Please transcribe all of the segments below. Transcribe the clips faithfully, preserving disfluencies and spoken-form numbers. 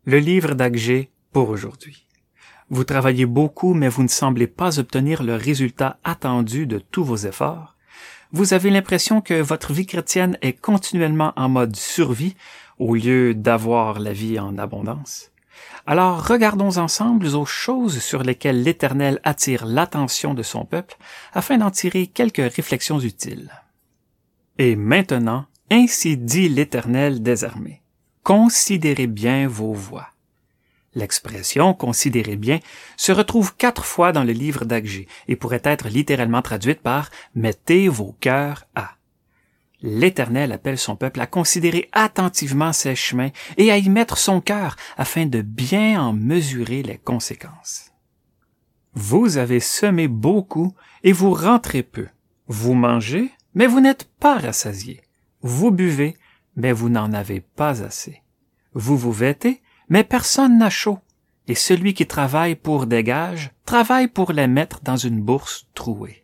Le livre d'Agé pour aujourd'hui. Vous travaillez beaucoup, mais vous ne semblez pas obtenir le résultat attendu de tous vos efforts. Vous avez l'impression que votre vie chrétienne est continuellement en mode survie au lieu d'avoir la vie en abondance. Alors regardons ensemble aux choses sur lesquelles l'Éternel attire l'attention de son peuple afin d'en tirer quelques réflexions utiles. Et maintenant, ainsi dit l'Éternel des armées. Considérez bien vos voies. L'expression « considérez bien » se retrouve quatre fois dans le livre d'Agé et pourrait être littéralement traduite par « mettez vos cœurs à ». L'Éternel appelle son peuple à considérer attentivement ses chemins et à y mettre son cœur afin de bien en mesurer les conséquences. Vous avez semé beaucoup et vous rentrez peu. Vous mangez, mais vous n'êtes pas rassasiés. Vous buvez, mais vous n'en avez pas assez. Vous vous vêtez, mais personne n'a chaud, et celui qui travaille pour des gages travaille pour les mettre dans une bourse trouée.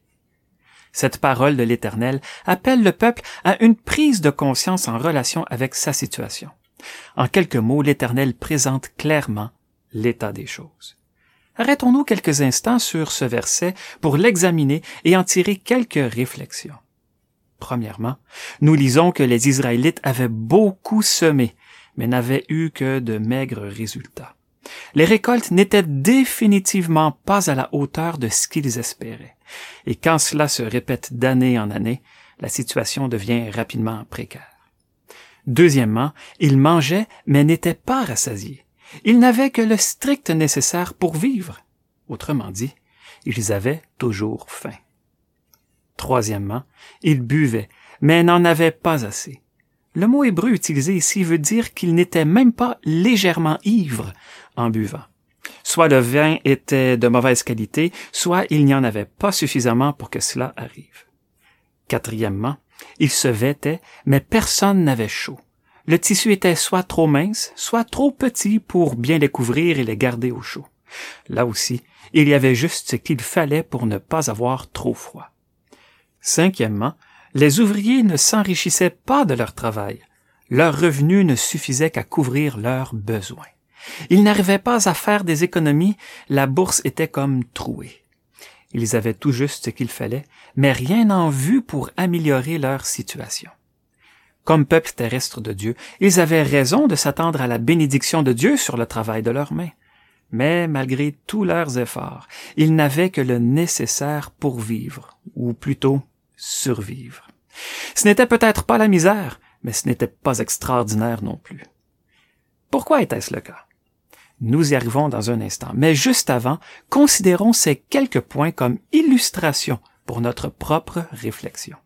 Cette parole de l'Éternel appelle le peuple à une prise de conscience en relation avec sa situation. En quelques mots, l'Éternel présente clairement l'état des choses. Arrêtons-nous quelques instants sur ce verset pour l'examiner et en tirer quelques réflexions. Premièrement, nous lisons que les Israélites avaient beaucoup semé, mais n'avaient eu que de maigres résultats. Les récoltes n'étaient définitivement pas à la hauteur de ce qu'ils espéraient. Et quand cela se répète d'année en année, la situation devient rapidement précaire. Deuxièmement, ils mangeaient, mais n'étaient pas rassasiés. Ils n'avaient que le strict nécessaire pour vivre. Autrement dit, ils avaient toujours faim. Troisièmement, ils buvaient, mais n'en avaient pas assez. Le mot hébreu utilisé ici veut dire qu'ils n'étaient même pas légèrement ivres en buvant. Soit le vin était de mauvaise qualité, soit il n'y en avait pas suffisamment pour que cela arrive. Quatrièmement, ils se vêtaient, mais personne n'avait chaud. Le tissu était soit trop mince, soit trop petit pour bien les couvrir et les garder au chaud. Là aussi, il y avait juste ce qu'il fallait pour ne pas avoir trop froid. Cinquièmement, les ouvriers ne s'enrichissaient pas de leur travail. Leurs revenus ne suffisaient qu'à couvrir leurs besoins. Ils n'arrivaient pas à faire des économies, la bourse était comme trouée. Ils avaient tout juste ce qu'il fallait, mais rien en vue pour améliorer leur situation. Comme peuple terrestre de Dieu, ils avaient raison de s'attendre à la bénédiction de Dieu sur le travail de leurs mains. Mais malgré tous leurs efforts, ils n'avaient que le nécessaire pour vivre, ou plutôt survivre. Ce n'était peut-être pas la misère, mais ce n'était pas extraordinaire non plus. Pourquoi était-ce le cas? Nous y arrivons dans un instant, mais juste avant, considérons ces quelques points comme illustration pour notre propre réflexion.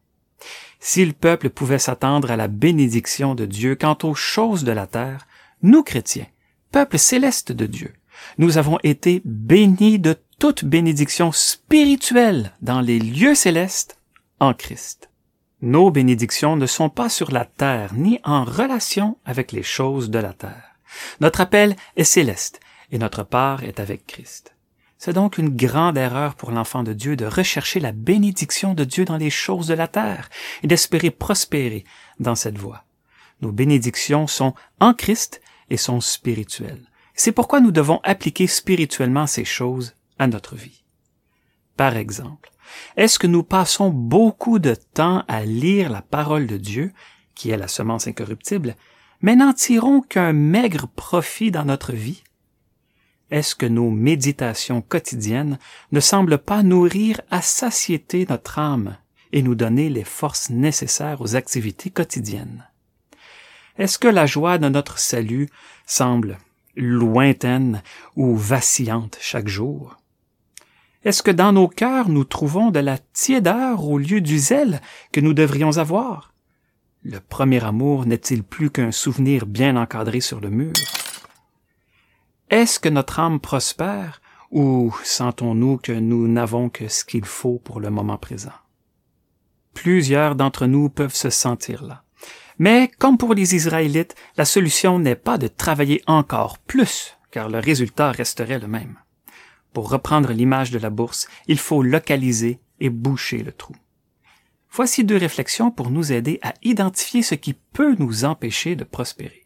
Si le peuple pouvait s'attendre à la bénédiction de Dieu quant aux choses de la terre, nous chrétiens, peuple céleste de Dieu, nous avons été bénis de toute bénédiction spirituelle dans les lieux célestes en Christ. Nos bénédictions ne sont pas sur la terre ni en relation avec les choses de la terre. Notre appel est céleste et notre part est avec Christ. C'est donc une grande erreur pour l'enfant de Dieu de rechercher la bénédiction de Dieu dans les choses de la terre et d'espérer prospérer dans cette voie. Nos bénédictions sont en Christ et sont spirituelles. C'est pourquoi nous devons appliquer spirituellement ces choses à notre vie. Par exemple, est-ce que nous passons beaucoup de temps à lire la parole de Dieu, qui est la semence incorruptible, mais n'en tirons qu'un maigre profit dans notre vie? Est-ce que nos méditations quotidiennes ne semblent pas nourrir à satiété notre âme et nous donner les forces nécessaires aux activités quotidiennes? Est-ce que la joie de notre salut semble lointaine ou vacillante chaque jour? Est-ce que dans nos cœurs nous trouvons de la tiédeur au lieu du zèle que nous devrions avoir? Le premier amour n'est-il plus qu'un souvenir bien encadré sur le mur? Est-ce que notre âme prospère ou sentons-nous que nous n'avons que ce qu'il faut pour le moment présent? Plusieurs d'entre nous peuvent se sentir là. Mais comme pour les Israélites, la solution n'est pas de travailler encore plus, car le résultat resterait le même. Pour reprendre l'image de la bourse, il faut localiser et boucher le trou. Voici deux réflexions pour nous aider à identifier ce qui peut nous empêcher de prospérer.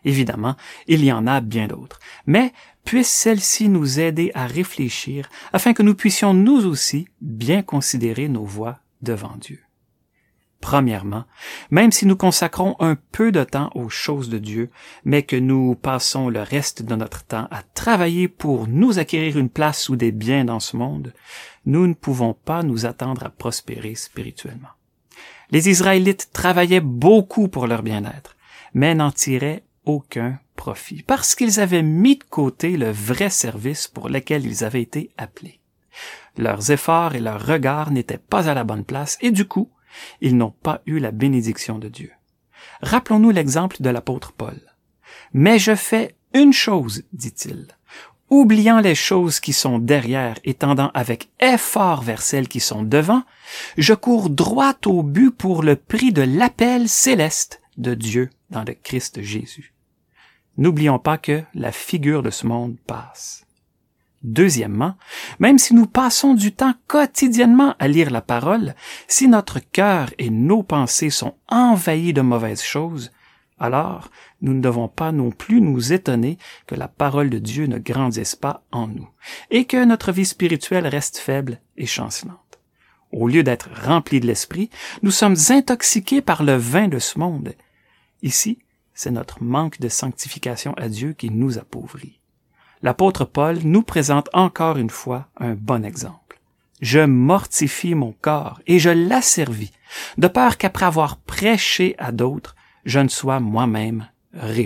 Évidemment, il y en a bien d'autres, mais puisse celle-ci nous aider à réfléchir afin que nous puissions nous aussi bien considérer nos voies devant Dieu. Premièrement, même si nous consacrons un peu de temps aux choses de Dieu, mais que nous passons le reste de notre temps à travailler pour nous acquérir une place ou des biens dans ce monde, nous ne pouvons pas nous attendre à prospérer spirituellement. Les Israélites travaillaient beaucoup pour leur bien-être, mais n'en tiraient aucun profit, parce qu'ils avaient mis de côté le vrai service pour lequel ils avaient été appelés. Leurs efforts et leurs regards n'étaient pas à la bonne place, et du coup, ils n'ont pas eu la bénédiction de Dieu. Rappelons-nous l'exemple de l'apôtre Paul. « Mais je fais une chose, dit-il, oubliant les choses qui sont derrière et tendant avec effort vers celles qui sont devant, je cours droit au but pour le prix de l'appel céleste de Dieu dans le Christ Jésus. » N'oublions pas que la figure de ce monde passe. Deuxièmement, même si nous passons du temps quotidiennement à lire la parole, si notre cœur et nos pensées sont envahis de mauvaises choses, alors nous ne devons pas non plus nous étonner que la parole de Dieu ne grandisse pas en nous et que notre vie spirituelle reste faible et chancelante. Au lieu d'être remplis de l'esprit, nous sommes intoxiqués par le vin de ce monde. Ici, c'est notre manque de sanctification à Dieu qui nous appauvrit. L'apôtre Paul nous présente encore une fois un bon exemple. « Je mortifie mon corps et je l'asservis, de peur qu'après avoir prêché à d'autres, je ne sois moi-même réprouvé. »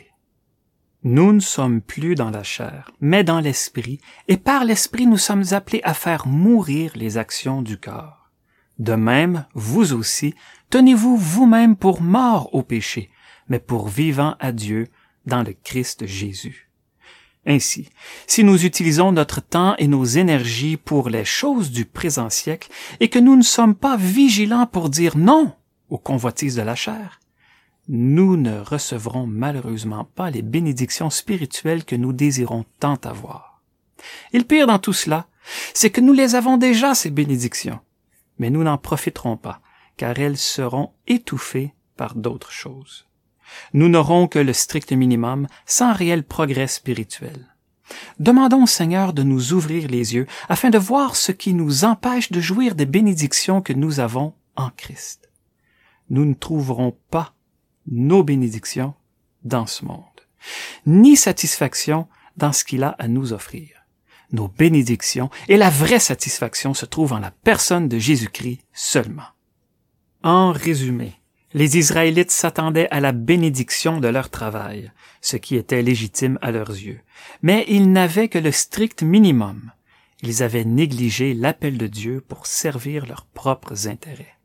Nous ne sommes plus dans la chair, mais dans l'esprit, et par l'esprit nous sommes appelés à faire mourir les actions du corps. De même, vous aussi, tenez-vous vous-même pour morts au péché, mais pour vivants à Dieu dans le Christ Jésus. Ainsi, si nous utilisons notre temps et nos énergies pour les choses du présent siècle et que nous ne sommes pas vigilants pour dire non aux convoitises de la chair, nous ne recevrons malheureusement pas les bénédictions spirituelles que nous désirons tant avoir. Et le pire dans tout cela, c'est que nous les avons déjà, ces bénédictions, mais nous n'en profiterons pas, car elles seront étouffées par d'autres choses. Nous n'aurons que le strict minimum, sans réel progrès spirituel. Demandons au Seigneur de nous ouvrir les yeux afin de voir ce qui nous empêche de jouir des bénédictions que nous avons en Christ. Nous ne trouverons pas nos bénédictions dans ce monde, ni satisfaction dans ce qu'il a à nous offrir. Nos bénédictions et la vraie satisfaction se trouvent en la personne de Jésus-Christ seulement. En résumé, les Israélites s'attendaient à la bénédiction de leur travail, ce qui était légitime à leurs yeux. Mais ils n'avaient que le strict minimum. Ils avaient négligé l'appel de Dieu pour servir leurs propres intérêts.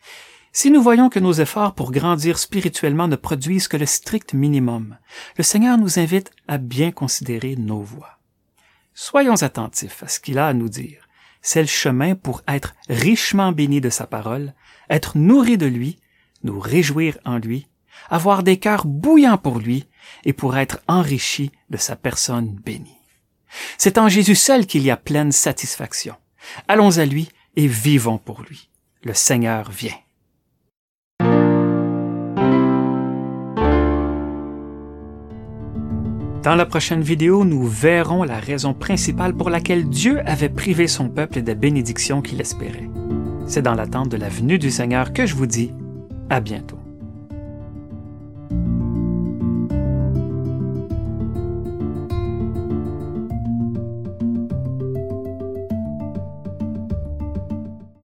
Si nous voyons que nos efforts pour grandir spirituellement ne produisent que le strict minimum, le Seigneur nous invite à bien considérer nos voies. Soyons attentifs à ce qu'il a à nous dire. C'est le chemin pour être richement bénis de sa parole, être nourris de lui, nous réjouir en lui, avoir des cœurs bouillants pour lui et pour être enrichis de sa personne bénie. C'est en Jésus seul qu'il y a pleine satisfaction. Allons à lui et vivons pour lui. Le Seigneur vient. Dans la prochaine vidéo, nous verrons la raison principale pour laquelle Dieu avait privé son peuple des bénédictions qu'il espérait. C'est dans l'attente de la venue du Seigneur que je vous dis à bientôt.